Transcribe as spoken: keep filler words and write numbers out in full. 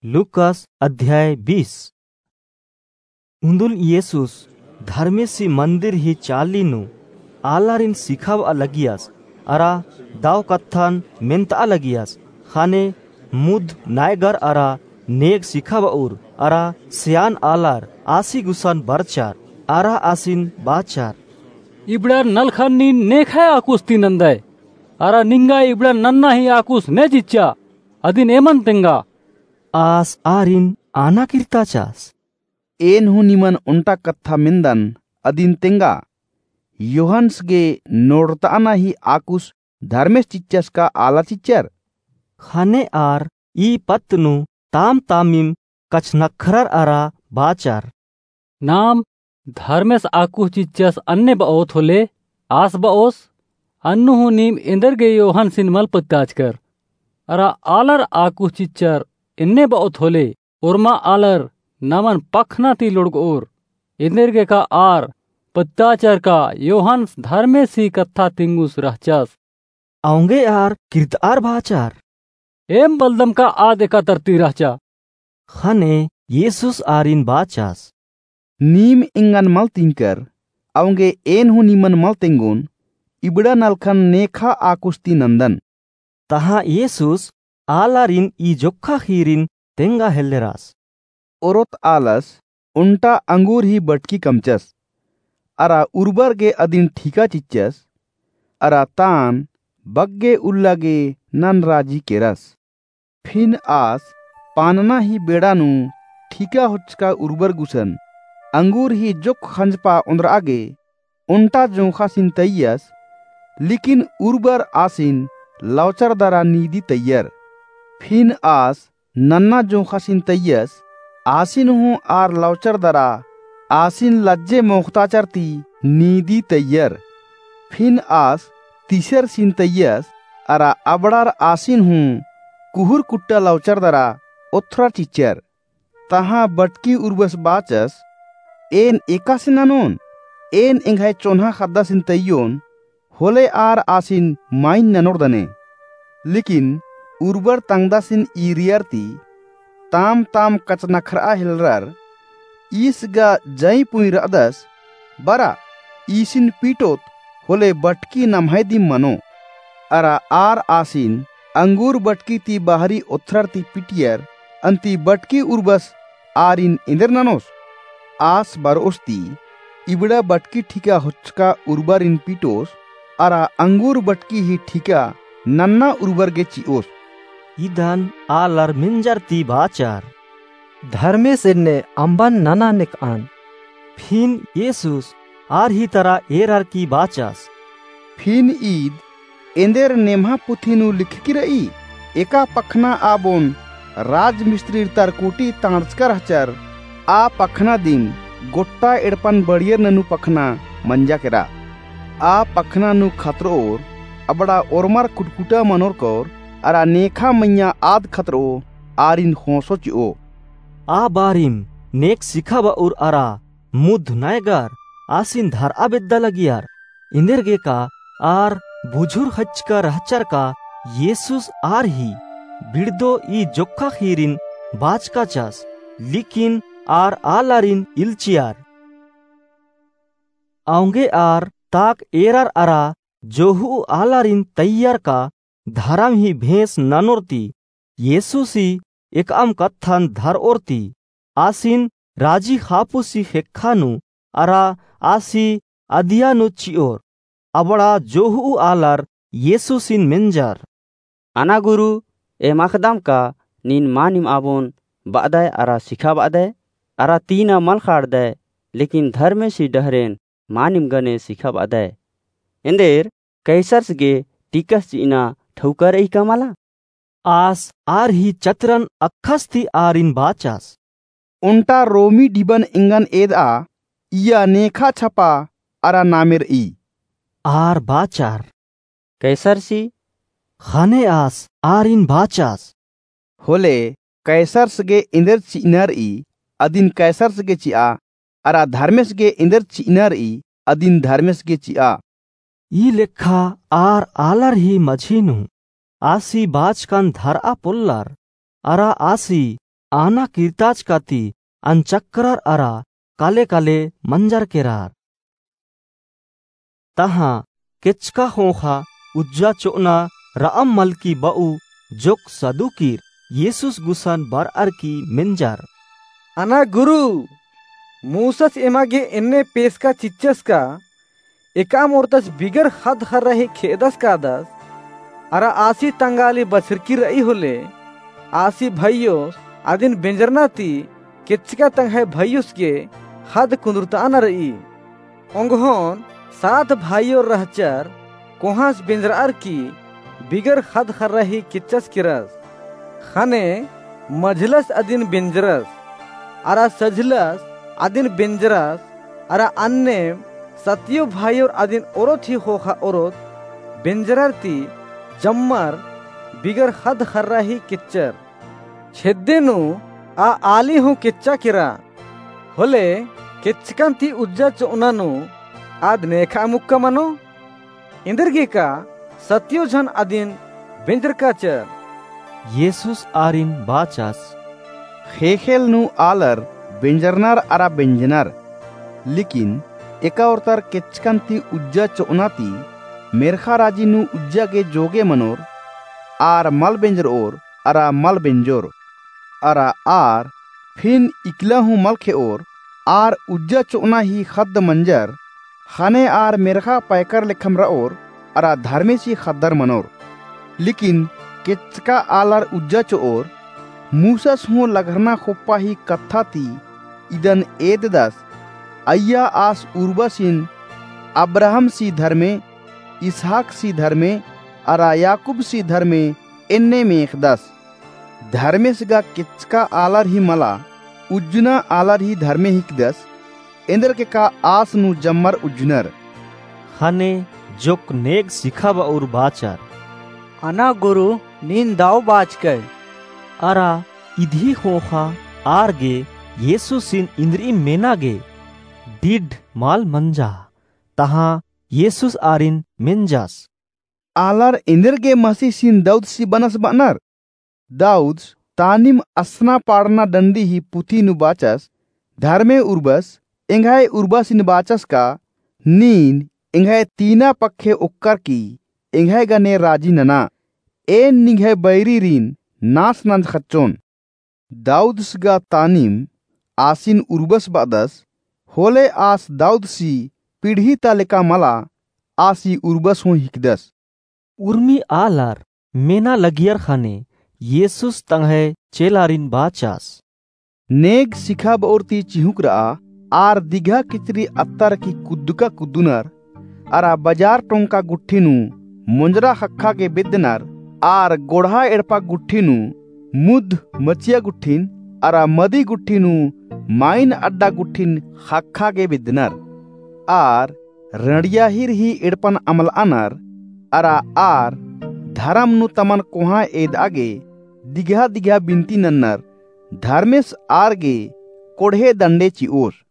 Lucas अध्याय बीस। उंदुल येसूस धर्मेसी मंदिर ही चालीनु आलारिन सिखाव अलगियास अरा दाव कत्थान मेंता अलगियास खाने मुद नायगर अरा नेक सिखाव उर अरा सियान आलार आसी गुसान बरचार अरा आसिन बाचार इबड़ा नलखन नी नेखा आकुस ती नंदय अरा निंगा इबड़ा नन्ना ही आकुस ने जिच्चा अदिन एमन तेंगा आस आरिन आना किरताचास एन हु निमन उंटा कत्था मिंदन अदिन तेंगा योहन्स गे नोड़ताना ही आकुस धर्मेश चिच्चस का आला चिच्चर खाने आर ई पत्नु ताम तामिम कच नखरर अरा बाचार नाम धर्मेश आकुस चिच्चस अन्य बाओत होले आस बाओस अन्नु हु नीम इंदर गे योहन सिन मल पत्ताज कर अरा आलर आकुस चिच्चर इन्ने बाओत होले उर्मा आलर नमन पखना ती लुड़ग और इंदर गे का आर पत्ताचर का योहन धर्मेसी कत्था तिंगुस रहचस आऊंगे आर किरत आर बाचार एम बलदम का आदे का तरती रहचा खाने येसुस आरिन बाचास नीम इंगन मल तिंकर आऊंगे एन हु निमन मल तिंगुन इबड़ा नलखन नेखा आकुस्ती नंदन तहा येसुस आलारिन ई जोखा खीरिन तेंगा हेल्लेरास ओरोत आलस उंटा अंगूर ही बटकी कमचस अरा उर्बर गे अदिन ठीका चिच्चस अरा तान बग्गे उल्लागे नन राजी केरस फिन आस पानना ही बेड़ानु ठीका होचका उर्बर गुसन अंगूर ही जोख खंजपा उंद्र आगे उंटा जोखा सिन तैयस लेकिन उर्बर आसिन लौचर दरा नीदी तैयर फिन आस नन्ना जोखा सिन तैयस आसिन हूँ आर लौचर दरा आसिन लज्जे मोख्ताचरती नीदी तैयर फिन आस तीसर सिन तैयस अरा अबड़ार आसिन हूँ कुहुर कुट्टा लौचर दरा ओथरा चिच्चर तहाँ बटकी उर्बस बाचस एन एका सिनानोन एन इंघाय चोन्हा खद्दा सिन तैयोन होले आर आसिन माइन ननोर दने लेकिन उर्बर तंगदा सिन ईरियरती ताम ताम कचनखरा हिलरर ईसगा जई पुइर अदस बरा ईसिन पीटोत होले बटकी नमहैदी मनो अरा आर आसिन अंगूर बटकी ती बाहरी ओथरर ती पिटियर अंती बटकी उर्बस आरिन इंदर ननोस आस बरोस्ती इबड़ा बटकी ठीका होचका उर्बर इन पीटोस अरा अंगूर बटकी ही ठीका नन्ना उर्बर गे चिओस इदान आलर मिंजर ती बाचार धर्मे सिन्ने अंबन नना निक आन फिन येसुस आर ही तरा एरार की बाचास फिन ईद एंदेर नेम्हा पुथिनु लिखकी रई एका पखना आबोन राज मिस्त्री तरकुटी तांचकर हचर आ पखना दिन गोट्टा एड़पन बड़ियर ननु पखना मंजा केरा आ पखना नु खतरो अबड़ा ओरमर कुटकुटा मनोर कोर अरा नेखा मैया आद खतरो आरिन होसो चिओ आ बारिम नेक सिखावा उर अरा मुद नायगार आसिन धार आबेद्दा लगियार इंदर गे का आर बुझुर हचका रहचर का येसुस आर ही बिड़दो ई जोखा खीरिन बाच का चास लेकिन आर आलारिन इल्चियार आऊंगे आर ताक एरार अरा जोहु आलारिन तैयार का धरम ही भेंस ननोरती येसुसी एक आम कत्थन धर ओरती आसिन राजी खापुसी हेखानु अरा आसी अदियानु चिओर अबड़ा जोहु आलार येसुसिन मेंजार अना गुरु ए मखदम का नीन मानिम आबोन बादाय अरा सिखा बादाय अरा तीना मल खाड़ दे लेकिन धर्मे सी डहरेन मानिम गने सिखा बादाय इंदेर कैसर्स गे टिकस चीना ठौकर ई कमाला आस आर ही चतरन अखस थी आरिन बाचास उंटा रोमी डिबन इंगन एदा इया नेखा छपा अरा नामेर ई आर बाचार कैसर सी खाने आस आरिन बाचास होले कैसर्स गे इंदर चिनर ई अदिन कैसर्स गे चिआ अरा धर्मेश गे इंदर चिनर ई अदिन धर्मेश गे चिआ ई लेखा आर आलर ही मझीनु आसी बाचकन धर आ पुल्लर अरा आसी आना कीर्ताज काती अंचक्रार अरा काले काले मंजर केरार तहा केचका होखा उज्जा चोना राम मलकी बाऊ जोक सदुकीर येसुस गुसान बार आर की मेंजार अना गुरु मूसस एमागे इन्ने पेस का चिच्चस का एका मोर्तस बिगर हद हर रहे खेदस का दस अरा आसी तंगाली बसरकी रही होले आसी भैयो आदिन बेंजरना ती केचका तंग है भैयुस के हद कुंदुरता न रही ओंगहोन सात भाइयों रहचर कोहास बेंजरार की बिगर हद हर रही किच्चस किरस खाने मजलस अदिन बेंजरस अरा सजलस अदिन बेंजरस अरा अन्ने सत्यो भाइयों अदिन औरत ही होखा औरत बेंजरर ती जम्मर बिगर हद हर रही किच्चर छेदेनु आ आली हूँ किच्चा किरा होले किच्चकन ती उज्जा चोनानु आद नेखा मुक्का मनो इंदरगे का सत्यो जन अदिन बेंजर का चर येसुस आरिन बाचास हेखेल नु आलर बेंजरनार अरा बेंजनार लेकिन एका औरतार केचकंती उज्जा चोनाती मेरखा राजी नु उज्जा के जोगे मनोर आर मल बेंजर और अरा मल बेंजोर अरा आर फिन इकला हूँ मल खे और आर उज्जा चोना ही खद मंजर खाने आर मेरखा पैकर लेखम और अरा धर्मेशी खद्दर मनोर लेकिन केचका आलर उज्जा चोर मूसस हूँ लगरना खोप्पा ही कथा ती इदन एद दस अय्या आस उर्वसिन अब्राहम सी धर्मे इसहाक सी धर्मे अरा याकूब सी धर्मे एन्ने में एक दस धर्मेश गा किचका आलर ही मला उज्जना आलर ही धर्मे हिक दस इंद्र के का आस नु जम्मर उज्जनर हने जोक नेग सिखाब और बाचार अना गुरु नीन दाव बाच के अरा इधी होखा आरगे येसु सिन इंद्री मेनागे डिड माल मंजा तहा येसुस आरिन मेंजास आलर इंद्र के मसी सिन दाऊद सी बनस बनर दाऊद तानिम असना पाड़ना डंडी ही पुथी नु बाचस धर्मे उर्बस इंघाय उर्बसिन बाचस का नीन इंघाय तीना पक्खे उक्कर की इंघाय गने राजी नना एन निघाय बैरी रीन नास नंद खच्चोन दाऊद सगा तानिम आसिन उर्बस बादस होले आस दाऊद सी पीढ़ी तालिका मला आसी उर्बस हो हिकदस उर्मी आलार मेना लगियर खाने येसुस तंगे चेलारिन बाचास नेग सिखा बौरती चिहुक रहा आर दिघा किचरी अत्तर की कुद्दुका कुद्दुनर अरा बाजार टोंका गुट्ठीनु मुंजरा हक्खा के बिदनर आर गोढ़ा एड़पा गुट्ठीनु मुद मचिया गुट्ठीन अरा मदी गुट्ठीनु माइन अड्डा गुट्ठीन हक्खा के बिदनर आर रणिया हिर ही एड़पन अमल अनर अरा आर धर्म नु तमन कोहा एद आगे दिघा दिघा बिनती नन्नर धर्मेश आरगे कोढ़े दंडे ची ओर